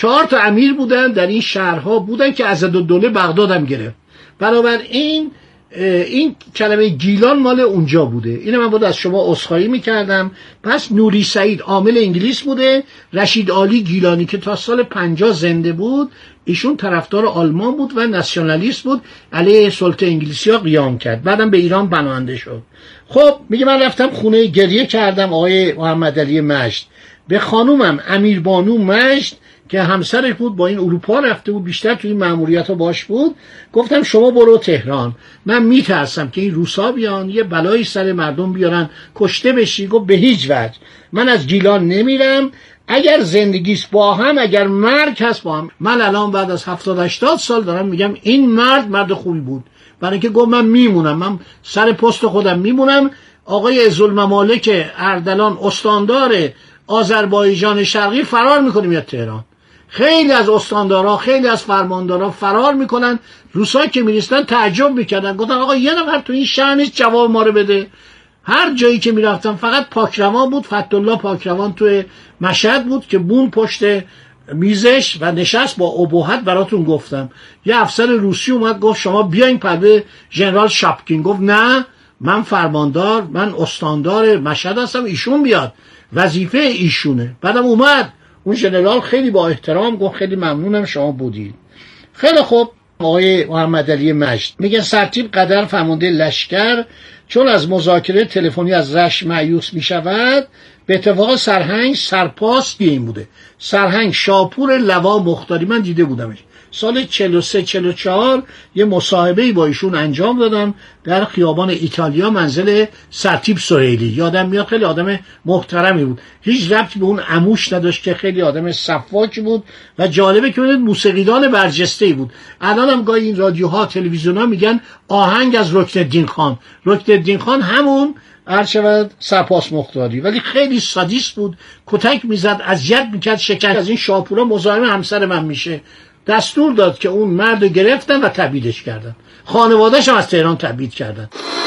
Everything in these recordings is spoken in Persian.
4 تا امیر بودن در این شهرها بودن که عضدالدوله بغداد هم گرفت. بنابراین این کلمه گیلان مال اونجا بوده. اینو من بود از شما عذرخواهی میکردم. پس نوری سعید عامل انگلیس بوده، رشید عالی گیلانی که تا سال 50 زنده بود، ایشون طرفدار آلمان بود و ناسیونالیست بود، علیه سلطه انگلیسی ها قیام کرد، بعدم به ایران پناهنده شد. خب میگه من رفتم خونه گریه کردم آقای محمد علی مجد، به خانومم امیربانو مجد که همسرش بود با این اروپا رفته بود، بیشتر توی مأموریت ها باش بود، گفتم شما برو تهران، من میترسم که این روسا بیان یه بلایی سر مردم بیارن کشته بشی. گفت به هیچ وجه من از گیلان نمیرم، اگر زندگیست با هم، اگر مرگ هست با هم. من الان بعد از 70-80 سال دارم میگم این مرد خوبی بود، برای اینکه گفت من میمونم، من سر پست خودم میمونم. آقای ذوالممالک اردلان استاندار آذربایجان شرقی فرار میکنه میاد تهران. خیلی از استاندارا، خیلی از فرماندارا فرار میکنن. روسا که میرسن تعجب میکردن، گفتن آقا یه نفر تو این شهر نیست جواب ما رو بده. هر جایی که میرفتن فقط پاکروان بود، فتح‌الله پاکروان توی مشهد بود که بون پشت میزش و نشست با ابهت. براتون گفتم یه افسر روسی اومد گفت شما بیاین پرده ژنرال شاپکین. گفت نه من فرماندار، من استاندار مشهد هستم، ایشون بیاد، وظیفه ایشونه. بعدم اومد اون ژنرال خیلی با احترام گفت خیلی ممنونم شما بودید. خیلی خوب. آقای محمد علی مجد میگه سرتیپ قدر فرمانده لشکر چون از مذاکره تلفنی از رشت مایوس میشود، به اتفاق سرهنگ سرپاس این بوده، سرهنگ شاپور لوا مختاری، من دیده بودمش سال 43-44 یه مصاحبه‌ای با ایشون انجام دادم در خیابان ایتالیا، منزل سرتیپ سهیلی. یادم میاد خیلی آدم محترمی بود، هیچ ربطی به اون عموش نداشت که خیلی آدم صفاکی بود و جالبه که موسیقیدان برجسته‌ای بود. الان هم گاهی این رادیوها تلویزیون‌ها میگن آهنگ از رکن‌الدین خان. رکن‌الدین خان همون عرشبت سرپاس مختاری، ولی خیلی سادیست بود، کتک میزد، اذیت میکرد، شکر از این شاپورا مزاحم همسر من میشه. دستور داد که اون مرد رو گرفتن و تبعیدش کردن، خانواده‌اش هم از تهران تبعید کردن.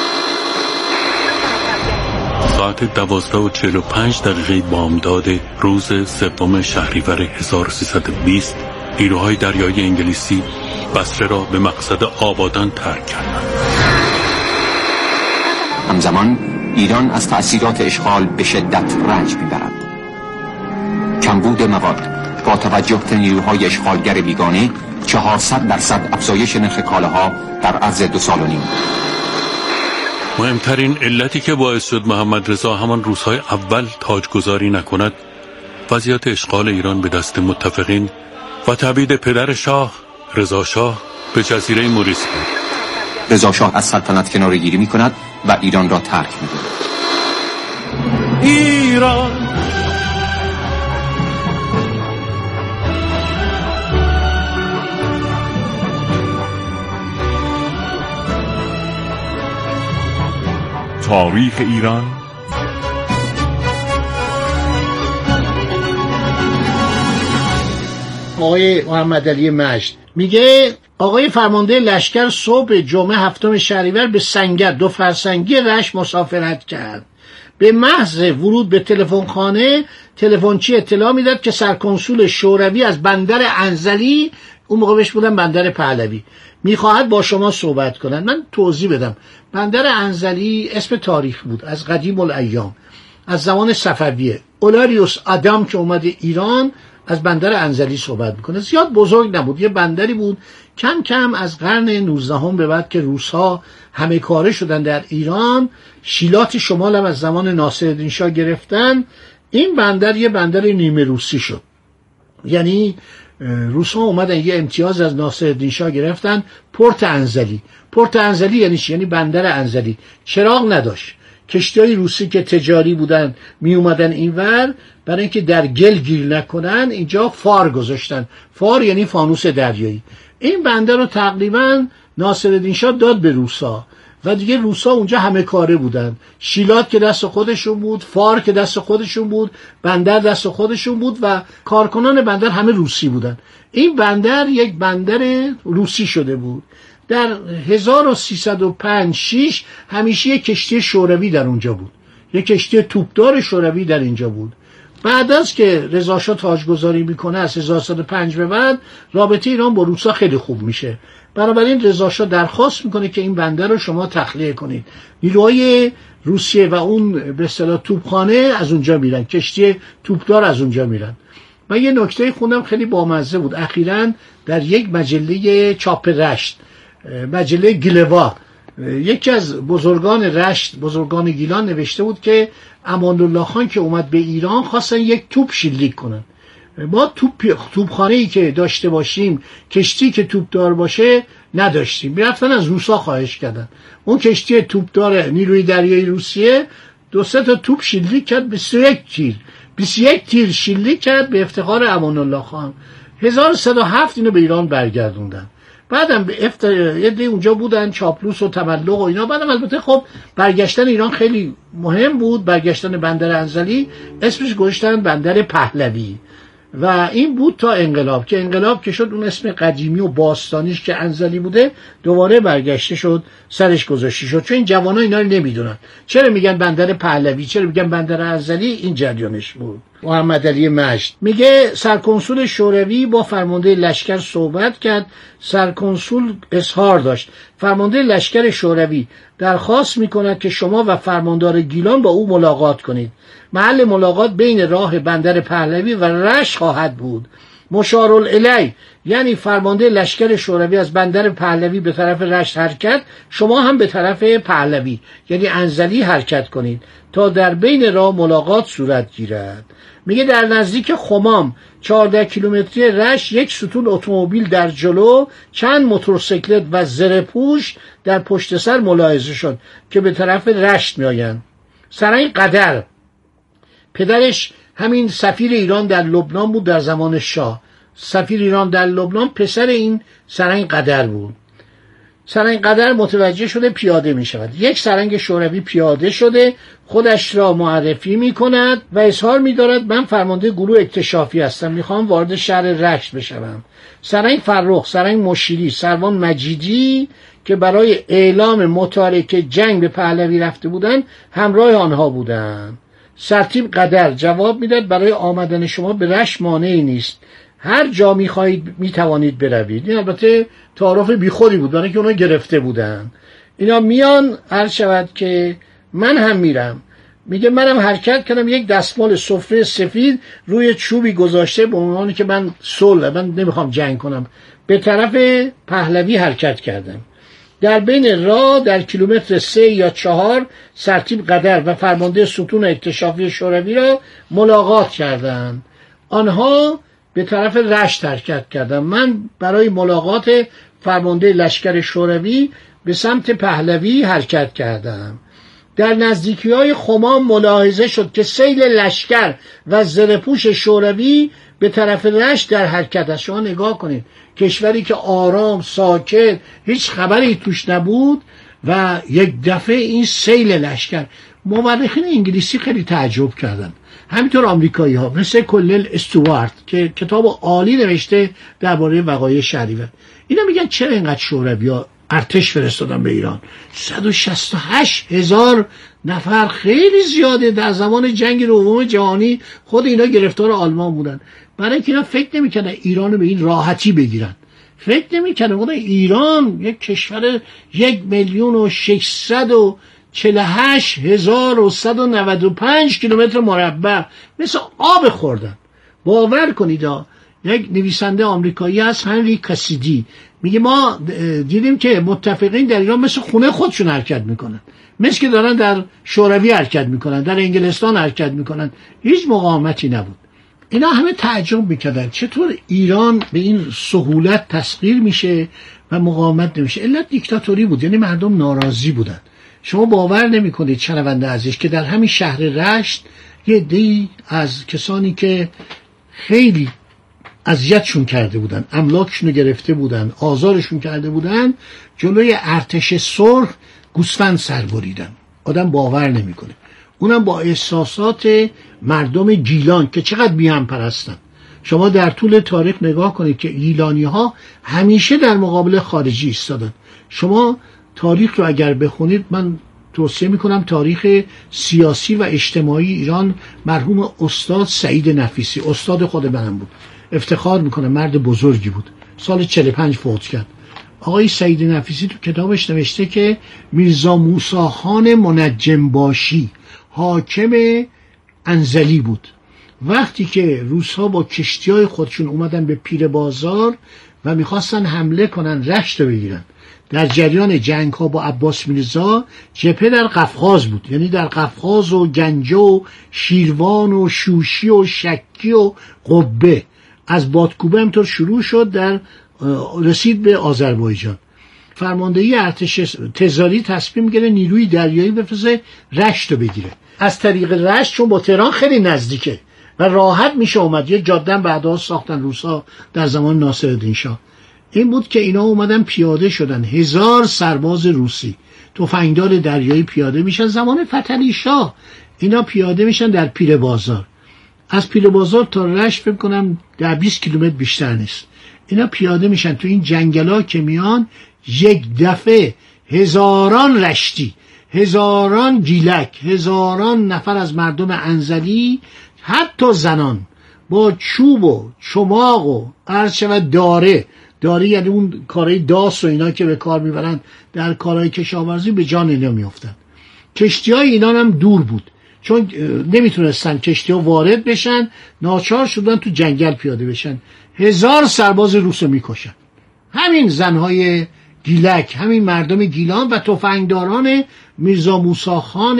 ساعت 12:45 بامداد روز 3 شهریور 1320 نیروهای دریایی انگلیسی بصره را به مقصد آبادان ترک کردند. همزمان ایران از تأثیرات اشغال به شدت رنج می‌برد. کمبود مواد با توجه به نیروهای اشغالگر بیگانه 400% افزایش نرخ کالاها در عرض 2 سال و نیم. مهمترین علتی که باعث شد محمد رضا همان روزهای اول تاجگذاری نکند، وضعیت اشغال ایران به دست متفقین و تبعید پدر شاه رضا شاه به جزیره موریس بود. رضا شاه از سلطنت کناره‌گیری می‌کند و ایران را ترک می‌کند. ایران تاریخ ایران آقای محمد علی مجد میگه آقای فرمانده لشکر صبح جمعه 7 شهریور به سنگر 2 فرسنگی رشت مسافرت کرد. به محض ورود به تلفنخانه تلفنچی اطلاع میداد که سرکنسول شوروی از بندر انزلی، اون موقع بهش بودن بندر پهلوی، میخواهد با شما صحبت کنند. من توضیح بدم. بندر انزلی اسم تاریخ بود از قدیم الایام، از زمان صفویه. اولاریوس آدام که اومده ایران از بندر انزلی صحبت میکنه. زیاد بزرگ نبود، یه بندری بود. کم کم از قرن 19 به بعد که روس‌ها همه کاره شدن در ایران، شیلات شمال هم از زمان ناصرالدین شاه گرفتن، این بندر یه بندر نیمه روسی شد. یعنی روس‌ها اومدن یه امتیاز از ناصرالدین شاه گرفتن، پورت انزلی. پورت انزلی یعنی چی؟ یعنی بندر انزلی. چراغ نداشت. کشتی‌های روسی که تجاری بودن می اومدن اینور، برای اینکه در گل گیر نکنن اینجا فار گذاشتن. فار یعنی فانوس دریایی. این بندر رو تقریبا ناصرالدین شاه داد به روسا و دیگه روسا اونجا همه کاره بودن. شیلات که دست خودشون بود، فار که دست خودشون بود، بندر دست خودشون بود و کارکنان بندر همه روسی بودن. این بندر یک بندر روسی شده بود. در 1305-6 همیشه یک کشتی شوروی در اونجا بود، یک کشتی توپدار شوروی در اینجا بود. بعد از که رضا شاه تاجگذاری میکنه از 1105 به بعد رابطه ایران با روسا خیلی خوب میشه. بنابراین رضا شاه درخواست میکنه که این بندر رو شما تخلیه کنید. نیروهای روسیه و اون به اصطلاح توپخانه از اونجا میرن، کشتی توپدار از اونجا میرن. من یه نکته خوندم خیلی بامزه بود. اخیراً در یک مجله چاپ رشت، مجله گیلوا، یکی از بزرگان رشت، بزرگان گیلان نوشته بود که امان الله خان که اومد به ایران خواستن یک توپ شلیک کنن. ما توپخانه‌ای که داشته باشیم، کشتی که توپدار باشه نداشتیم. میرفتن از روسا خواهش کردن. اون کشتی توپدار نیروی دریایی روسیه 2-3 تا توپ شلیک کرد، 21 تیر شلیک کرد به افتخار امان الله خان. 1107 اینو به ایران برگردوندن. بعدم یه اونجا بودن چاپلوس و تملق و اینا. بعدم البته خب برگشتن ایران خیلی مهم بود. برگشتن بندر انزلی اسمش گذاشتن بندر پهلوی و این بود تا انقلاب، که انقلاب که شد اون اسم قدیمی و باستانیش که انزلی بوده دوباره برگشته شد، سرش گذاشته شد. چون این جوانا اینا رو نمیدونن چرا میگن بندر پهلوی، چرا میگن بندر انزلی. این جریانش بود. محمد علی مجد میگه سرکنسول شوروی با فرمانده لشکر صحبت کرد. سرکنسول اظهار داشت فرمانده لشکر شوروی درخواست میکند که شما و فرماندار گیلان با او ملاقات کنید. محل ملاقات بین راه بندر پهلوی و رشت خواهد بود. مشارالعلی یعنی فرمانده لشکر شوروی از بندر پهلوی به طرف رشت حرکت، شما هم به طرف پهلوی یعنی انزلی حرکت کنید تا در بین راه ملاقات صورت گیرد. میگه در نزدیک خمام 14 کیلومتری رشت یک ستون اتومبیل در جلو، چند موتورسیکلت و زره‌پوش در پشت سر ملاحظه شد که به طرف رشت میآیند. سرای قدر پدرش همین سفیر ایران در لبنان بود در زمان شاه. سفیر ایران در لبنان پسر این سرنگ قدر بود. سرنگ قدر متوجه شده پیاده می شود. یک سرنگ شوروی پیاده شده، خودش را معرفی می کند و اظهار می دارد من فرمانده گروه اکتشافی هستم، می خواهم وارد شهر رشت بشوم. سرنگ فرخ، سرنگ مشیری، سروان مجیدی که برای اعلام متارکه جنگ به پهلوی رفته بودند همراه آنها بودند. سرتیپ قدر جواب میداد برای آمدن شما به رشت مانعی نیست، هر جا میخواهید میتوانید بروید. این البته تعارف بیخودی بود، برای که اونا گرفته بودن. اینا میان عرض شود که من هم میرم. میگه منم حرکت کردم، یک دستمال سفره سفید روی چوبی گذاشته به عنوانی که من من نمیخوام جنگ کنم، به طرف پهلوی حرکت کردم. در بین راه در کیلومتر 3 یا 4 سرتیپ قدر و فرمانده ستون اکتشافی شوروی را ملاقات کردند. آنها به طرف رشت حرکت کردند. من برای ملاقات فرمانده لشکر شوروی به سمت پهلوی حرکت کردم. در نزدیکی‌های خمام ملاحظه شد که سیل لشکر و زره‌پوش شوروی به طرف رشت در حرکت است. شما نگاه کنید، کشوری که آرام ساکت هیچ خبری توش نبود و یک دفعه این سیل لشکر. مورخین انگلیسی خیلی تعجب کردن، همینطور آمریکایی ها مثل کلل استوارت که کتاب عالی نوشته درباره وقایع شهریور. اینا میگن چرا اینقدر شوروی‌ها ارتش فرستادن به ایران؟ 168,000 نفر خیلی زیاده. در زمان جنگ دوم جهانی خود اینا گرفتار آلمان بودن. برای اینکه اینا فکر نمی‌کردن ایران رو به این راحتی بگیرن. فکر نمی‌کردن خود ایران یک کشور 1,648,195 کیلومتر مربع مثل آب خوردن. باور کنید یک نویسنده آمریکایی هست هنری کاسیدی، میگه ما دیدیم که متفقین در ایران مثل خونه خودشون حرکت میکنن، مثل که دارن در شوروی حرکت میکنن، در انگلستان حرکت میکنن، هیچ مقاومتی نبود. اینا همه تعجب میکردن چطور ایران به این سهولت تسخیر میشه و مقاومت نمیشه. علت دیکتاتوری بود، یعنی مردم ناراضی بودن. شما باور نمیکنید شنونده عزیز که در همین شهر رشت یه عده‌ای از کسانی که خیلی اذیتشون کرده بودن، املاکشون رو گرفته بودن، آزارشون کرده بودن، جلوی ارتش سرخ گوسفند سر بریدن. آدم باور نمیکنه. اونم با احساسات مردم گیلان که چقدر میهم پرستن. شما در طول تاریخ نگاه کنید که گیلانی ها همیشه در مقابل خارجی ایستادن. شما تاریخ رو اگر بخونید، من توصیه میکنم تاریخ سیاسی و اجتماعی ایران مرحوم استاد سعید نفیسی، استاد خود منم بود، افتخار میکنم، مرد بزرگی بود، سال 45 فوت کرد. آقای سعید نفیسی تو کتابش نوشته که میرزا موسی خان منجم باشی حاکم انزلی بود. وقتی که روس‌ها با کشتی‌های خودشون اومدن به پیر بازار و میخواستن حمله کنن، رشت رو بگیرن، در جریان جنگ‌ها با عباس میرزا جبهه در قفقاز بود، یعنی در قفقاز و گنجه و شیروان و شوشی و شکی و قبه، از بادکوبه همطور شروع شد در رسید به آذربایجان. فرماندهی ارتش تزاری تصمیم گرفت نیروی دریایی بفرسته رشت رو بگیره. از طریق رشت، چون با تهران خیلی نزدیکه و راحت میشه اومد، یه جاده بعدا ساختن روسا در زمان ناصرالدین شاه. این بود که اینا اومدن پیاده شدن، 1000 سرباز روسی تفنگدار دریایی پیاده میشن. زمان فتحعلی شاه اینا پیاده میشن در پیر بازار. از پیر بازار تا رشت فکر کنم 20 کیلومتر بیشتر نیست. اینا پیاده میشن تو این جنگلا که میان، یک دفعه هزاران رشتی، هزاران گیلک، هزاران نفر از مردم انزلی، حتی زنان، با چوب و چماق و داره یعنی اون کارهای داس و اینا که به کار میبرن در کارهای کشاورزی، به جان اینا میافتن. کشتی‌های اینا هم دور بود، چون نمیتونستن کشتی‌ها وارد بشن، ناچار شدن تو جنگل پیاده بشن. 1000 سرباز روس رو میکشن، همین زنهای گیلک، همین مردم گیلان و تفنگداران میرزا موسی خان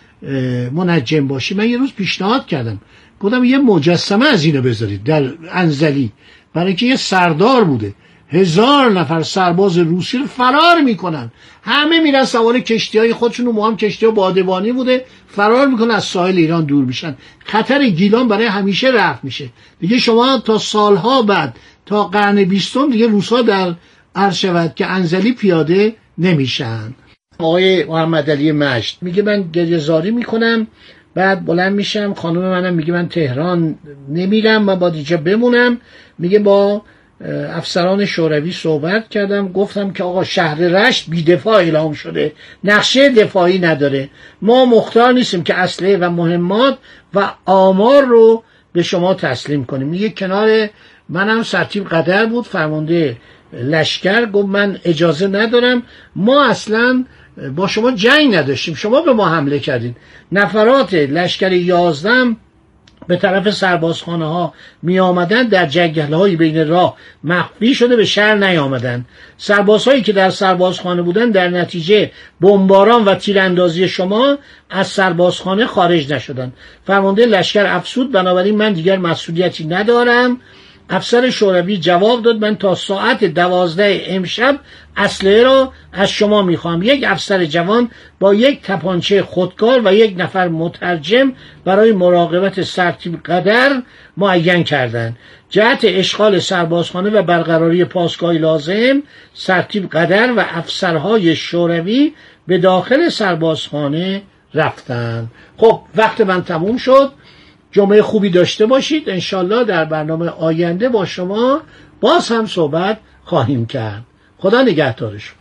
منجم باشی. من یه روز پیشنهاد کردم، گفتم یه مجسمه از اینو بذارید در انزلی، برای اینکه یه سردار بوده، 1000 نفر سرباز روسی رو فرار میکنن، همه میرن سوار کشتی‌های خودشون، و هم کشتی‌ها بادبانی بوده، فرار میکنن، از ساحل ایران دور میشن. خطر گیلان برای همیشه رفع میشه دیگه. شما تا سالها بعد، تا قرن 20 دیگه روس‌ها در عرض شود که انزلی پیاده نمیشن. آقای محمد علی مجد میگه من گریه‌زاری میکنم، بعد بلند میشم، خانم منم میگه من تهران نمیرم، من باید اینجا بمونم. میگه با افسران شوروی صحبت کردم، گفتم که آقا شهر رشت بی‌دفاع اعلام شده، نقشه دفاعی نداره، ما مختار نیستیم که اسلحه و مهمات و آمار رو به شما تسلیم کنیم. میگه کنار منم سرتیپ قدر بود، فرمانده لشکر، گفت من اجازه ندارم، ما اصلا با شما جنگ نداشتیم، شما به ما حمله کردین. نفرات لشکر 11 به طرف سربازخانه ها می آمدن، در جنگل های بین راه مخفی شده به شهر نیامدن. سربازهایی که در سربازخانه بودن در نتیجه بمباران و تیراندازی شما از سربازخانه خارج نشدن. فرمانده لشکر افسود، بنابراین من دیگر مسئولیتی ندارم. افسر شوروی جواب داد من تا ساعت 12 امشب اسلحه را از شما میخوام. یک افسر جوان با یک تپانچه خودکار و یک نفر مترجم برای مراقبت سرتیپ قدر معین کردند. جهت اشغال سربازخانه و برقراری پاسگاه لازم، سرتیپ قدر و افسرهای شوروی به داخل سربازخانه رفتند. خب وقت من تموم شد. جمعه خوبی داشته باشید. انشالله در برنامه آینده با شما باز هم صحبت خواهیم کرد. خدا نگهدارشون.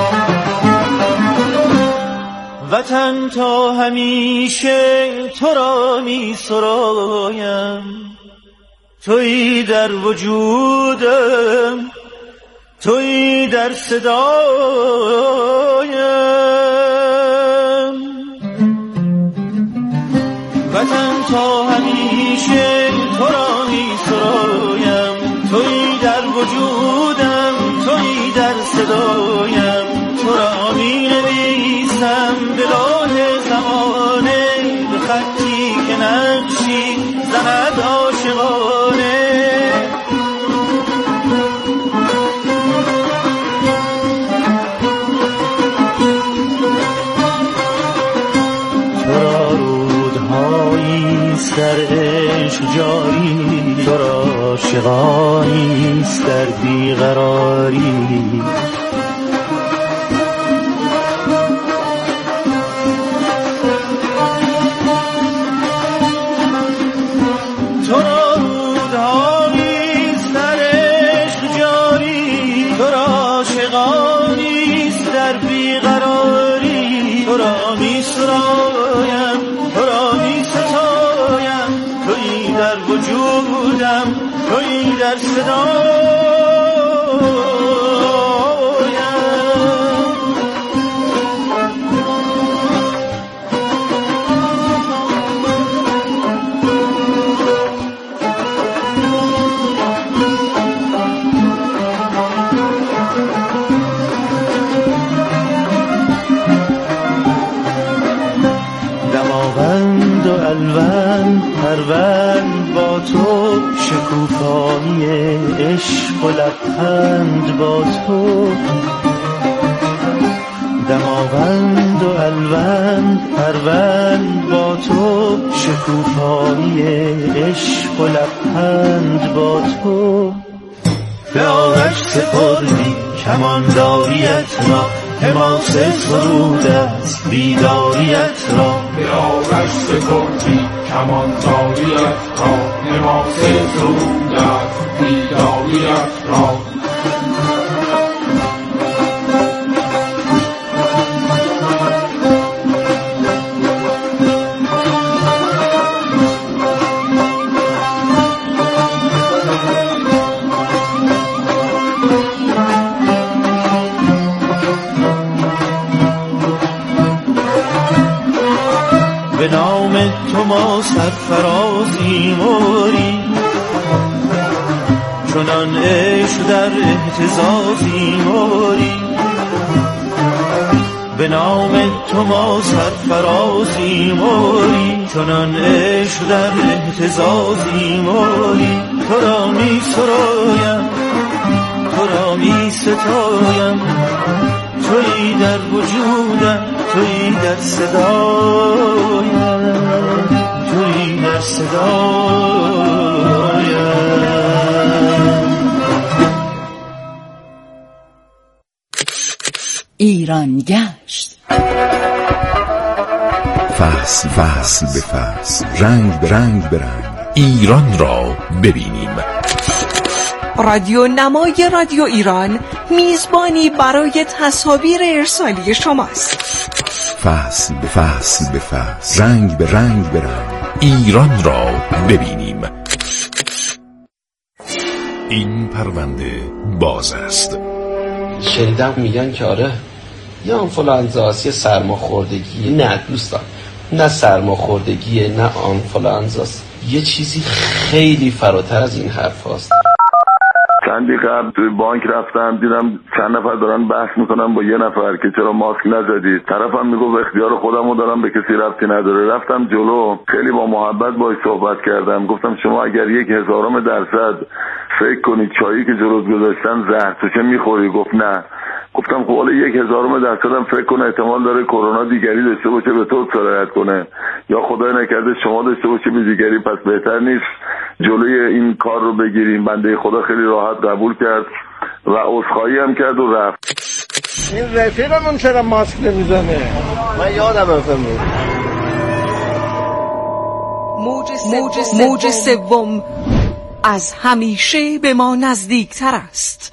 وطن تا همیشه تو را می سرایم، تویی در وجودم، تویی در صدایم. وطن تا همیشه تو را می سرایم، تویی در وجودم، تویی در صدایم. تو را می نویسم به لوح زمانه، به خطی که نقشی زند عاشقانه. در عشق جاری، تو را عاشقانیست در بیقراری. تو را رودهاییست در عشق جاری، تو را عاشقانیست در بیقراری. تو را در صدا دماوند و الوند پروند با تو شکوفایی عشق و لبخند با تو دماوند و الوند پروند با تو شکوفایی عشق و لبخند با تو به آرش سپردی کمانداریت را حماس سرود است بیداریت را به آرش سپردی کمانداریت را حماس سرود است بیداریت را به نام تو ما سرفرازیم موری چنان عشق در اهتزازیم موری به نام تو ما سرفرازیم موری چنان عشق در اهتزازیم موری تو را می سرایم تو را می ستایم تویی در وجودم تویی در صدایم تویی در صدایم ایران گشت فصل فصل به فصل رنگ به رنگ به رنگ ایران را ببینیم. رادیو نمای رادیو ایران میزبانی برای تصاویر ارسالی شماست. فصل به فصل به فصل رنگ به رنگ به رنگ ایران را ببینیم. این پرونده باز است. شنیدم میگن که آره یا آنفولانزاست یا سرماخوردگی. نه دوستان، نه سرماخوردگیه نه آنفولانزاست، یه چیزی خیلی فراتر از این حرف هاست. چندی قبل توی بانک رفتم دیدم چند نفر دارن بحث میکنن با یه نفر که چرا ماسک نزدید. طرفم میگفت اختیار خودمو دارم به کسی ربطی نداره. رفتم جلو خیلی با محبت باهاش صحبت کردم، گفتم شما اگر 0.1% فکر کنید چایی که جلوت گذاشتن زهر توشه میخوری؟ گفت نه. گفتم خب حالا 0.1% هم فکر کنه احتمال داره کرونا دیگری داشته باشه به تو سرایت کنه، یا خدای نکرده شما داشته باشه به دیگری، پس بهتر نیست جلوی این کار رو بگیریم. بنده خدا خیلی راحت قبول کرد و عذرخواهی هم کرد و رفت. این رفیقمون چرا ماسک نمیزنه؟ من یادم افهمون موج سوم از همیشه به ما نزدیکتر است.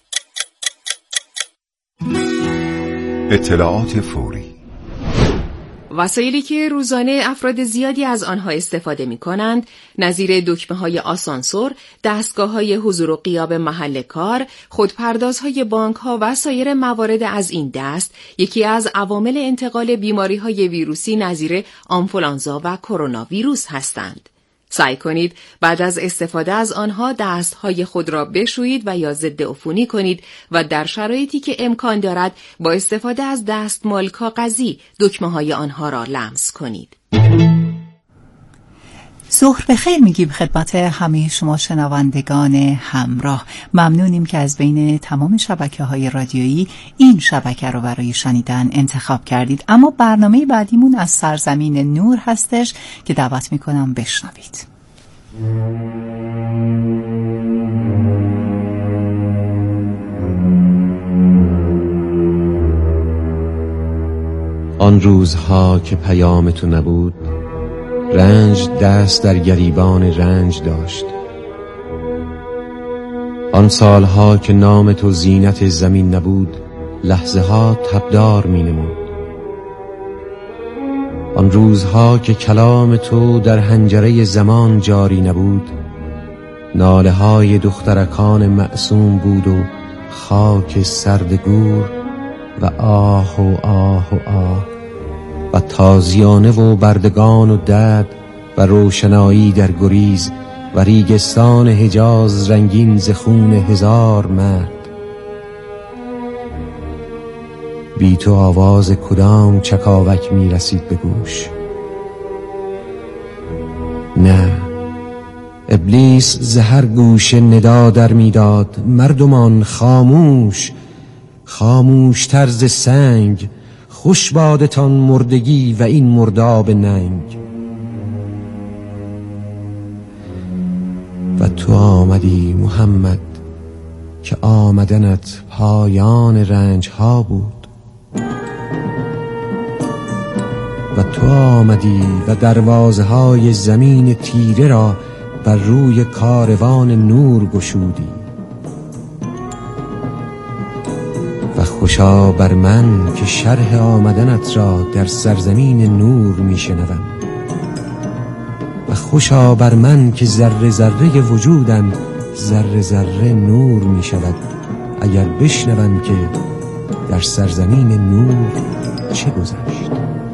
اطلاعات فوری. وسایلی که روزانه افراد زیادی از آنها استفاده می کنند، نظیر دکمه‌های آسانسور، دستگاه‌های حضور و غیاب محل کار، خودپردازهای بانک‌ها و سایر موارد از این دست، یکی از عوامل انتقال بیماری‌های ویروسی نظیر آنفولانزا و کرونا ویروس هستند. سعی کنید بعد از استفاده از آنها دستهای خود را بشویید و یا ضد عفونی کنید و در شرایطی که امکان دارد با استفاده از دستمال کاغذی دکمه‌های آنها را لمس کنید. ظهر بخیر میگیم خدمت همه شما شنوندگان همراه. ممنونیم که از بین تمام شبکه‌های رادیویی این شبکه رو برای شنیدن انتخاب کردید. اما برنامه بعدیمون از سرزمین نور هستش که دعوت میکنم بشنوید. آن روزها که پیام تو نبود، رنج دست در گریبان رنج داشت. آن سالها که نام تو زینت زمین نبود، لحظه ها تبدار می نمود. آن روزها که کلام تو در حنجره زمان جاری نبود، ناله های دخترکان معصوم بود و خاک سرد گور و آه و آه و آه و تازیانه و بردگان و دد و روشنایی در گریز و ریگستان حجاز رنگین ز خون هزار مرد. بی تو آواز کدام چکاوک می رسید به گوش؟ نه، ابلیس زهر گوش ندا در میداد مردمان خاموش، خاموش طرز سنگ، خوش بادتان مردگی و این مرداب ننگ. و تو آمدی محمد که آمدنت پایان رنج ها بود، و تو آمدی و دروازه های زمین تیره را بر روی کاروان نور گشودی. و خوشا بر من که شرح آمدنت را در سرزمین نور می شنوم، و خوشا بر من که ذره ذره وجودم ذره ذره نور می شود اگر بشنوم که در سرزمین نور چه گذشت.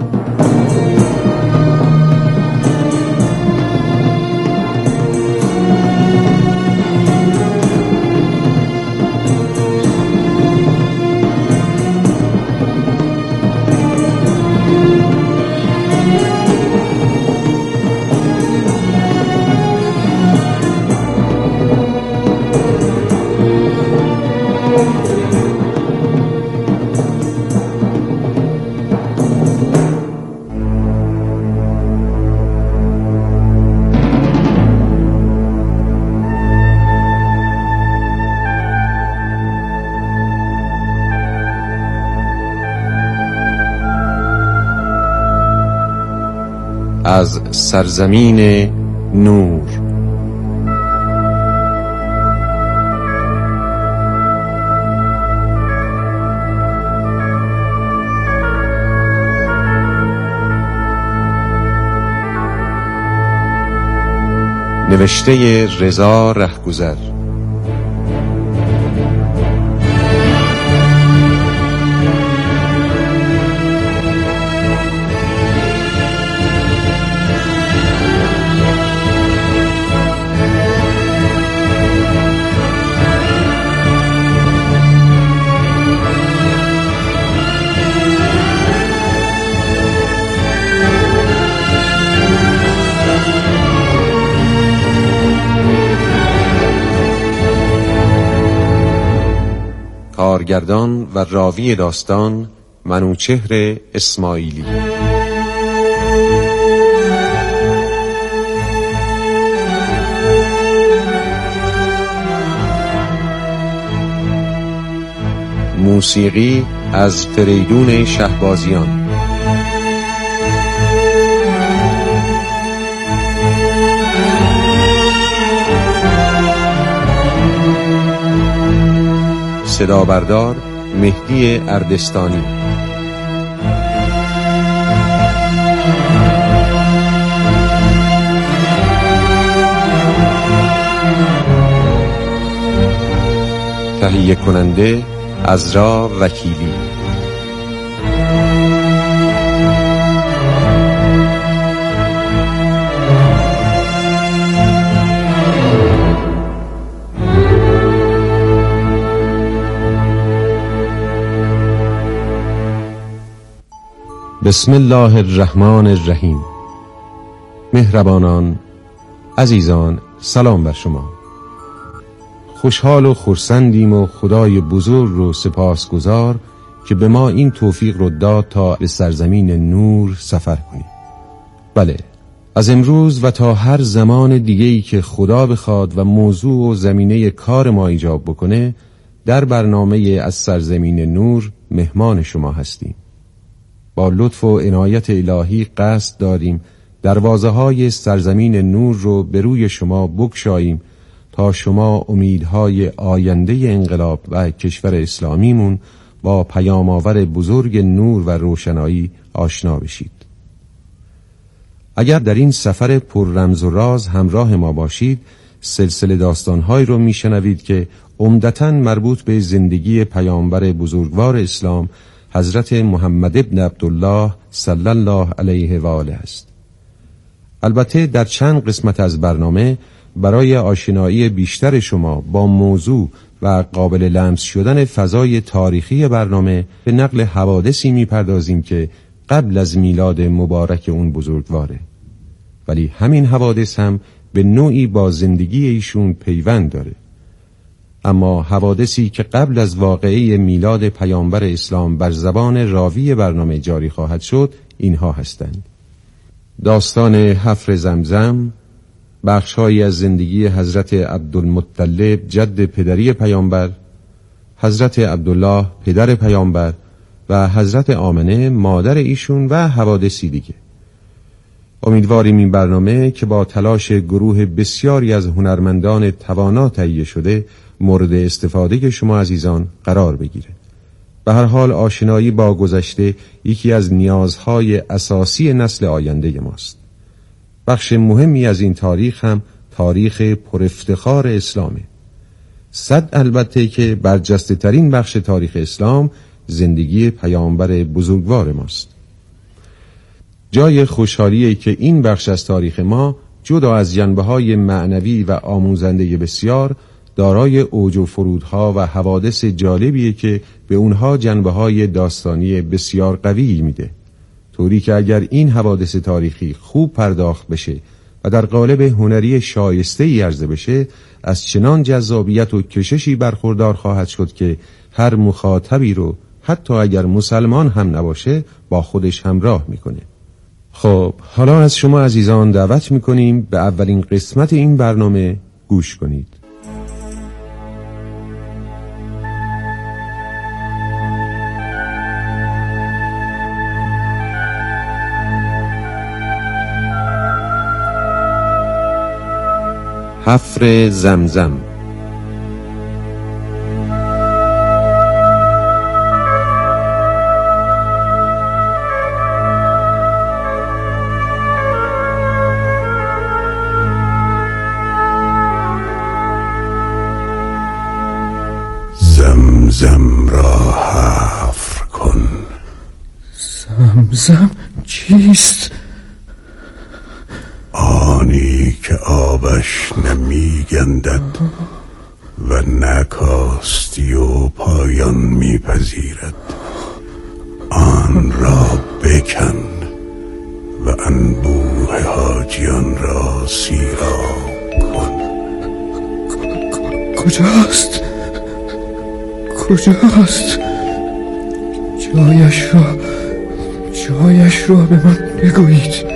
از سرزمین نور. نوشته رضا رهگذر. کارگردان و راوی داستان منوچهر اسماعیلی. موسیقی از فریدون شهبازیان. صدا بردار مهدی اردستانی. تهیه کننده عزرا وکیلی. بسم الله الرحمن الرحیم. مهربانان، عزیزان، سلام بر شما. خوشحال و خرسندیم و خدای بزرگ رو سپاسگزار که به ما این توفیق رو داد تا به سرزمین نور سفر کنیم. بله، از امروز و تا هر زمان دیگه‌ای که خدا بخواد و موضوع و زمینه کار ما ایجاب بکنه، در برنامه از سرزمین نور مهمان شما هستیم. با لطف و عنایت الهی قصد داریم دروازه‌های سرزمین نور رو به روی شما بگشاییم تا شما امیدهای آینده انقلاب و کشور اسلامیمون با پیام‌آور بزرگ نور و روشنایی آشنا بشید. اگر در این سفر پر رمز و راز همراه ما باشید، سلسله داستان‌هایی رو میشنوید که عمدتاً مربوط به زندگی پیامبر بزرگوار اسلام حضرت محمد ابن عبدالله صلی الله علیه و آله است. البته در چند قسمت از برنامه برای آشنایی بیشتر شما با موضوع و قابل لمس شدن فضای تاریخی برنامه به نقل حوادثی میپردازیم که قبل از میلاد مبارک اون بزرگواره، ولی همین حوادث هم به نوعی با زندگی ایشون پیوند داره. اما حوادثی که قبل از واقعه میلاد پیامبر اسلام بر زبان راوی برنامه جاری خواهد شد اینها هستند: داستان حفر زمزم، بخش‌هایی از زندگی حضرت عبدالمطلب جد پدری پیامبر، حضرت عبدالله پدر پیامبر و حضرت آمنه مادر ایشون و حوادثی دیگه. امیدواریم این برنامه که با تلاش گروه بسیاری از هنرمندان توانا تهیه شده مورد استفاده شما عزیزان قرار بگیره. به هر حال آشنایی با گذشته یکی از نیازهای اساسی نسل آینده ماست. بخش مهمی از این تاریخ هم تاریخ پرافتخار اسلامه. صد البته که برجسته ترین بخش تاریخ اسلام زندگی پیامبر بزرگوار ماست. جای خوشحالیه که این بخش از تاریخ ما جدا از جنبه‌های معنوی و آموزنده بسیار دارای اوج و فرودها و حوادث جالبیه که به اونها جنبه‌های داستانی بسیار قوی میده، طوری که اگر این حوادث تاریخی خوب پرداخت بشه و در قالب هنری شایسته‌ای عرضه بشه از چنان جذابیت و کششی برخوردار خواهد شد که هر مخاطبی رو حتی اگر مسلمان هم نباشه با خودش همراه میکنه. خب حالا از شما عزیزان دعوت میکنیم به اولین قسمت این برنامه گوش کنید. حفر زمزم. زمزم را حفر کن. زمزم چیست؟ آنی که آبش نمیگندد و نکاستی و پایان میپذیرد، آن را بکن و انبوه حاجیان را سیراب کن. کجاست؟ کجاست؟ جایش را به من بگویید.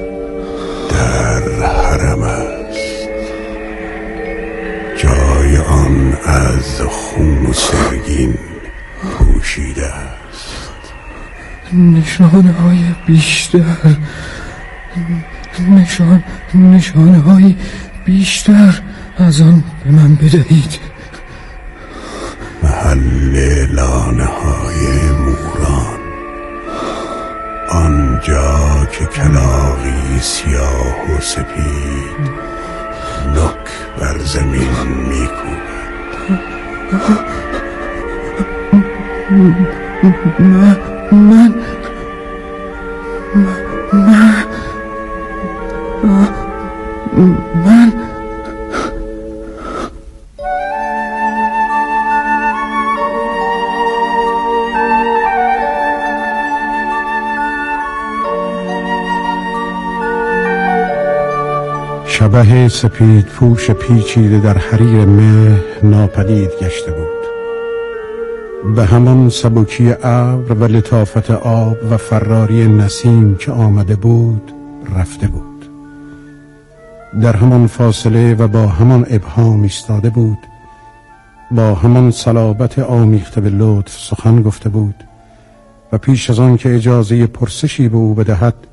در حرم است. جای آن از خون و سرگین پوشیده است. نشانه‌های بیشتر، نشانه‌های بیشتر از آن به من بدهید. محل لانه‌های موران، آنجا که کلاغی سیاه و سپید نک بر زمین میکوبد. من شبح سپید پوش پیچیده در حریر مه ناپدید گشته بود. به همان سبکی ابر و لطافت آب و فراری نسیم که آمده بود رفته بود. در همان فاصله و با همان ابهام ایستاده بود، با همان صلابت آمیخته به لطف سخن گفته بود و پیش از آن که اجازه پرسشی به او بدهد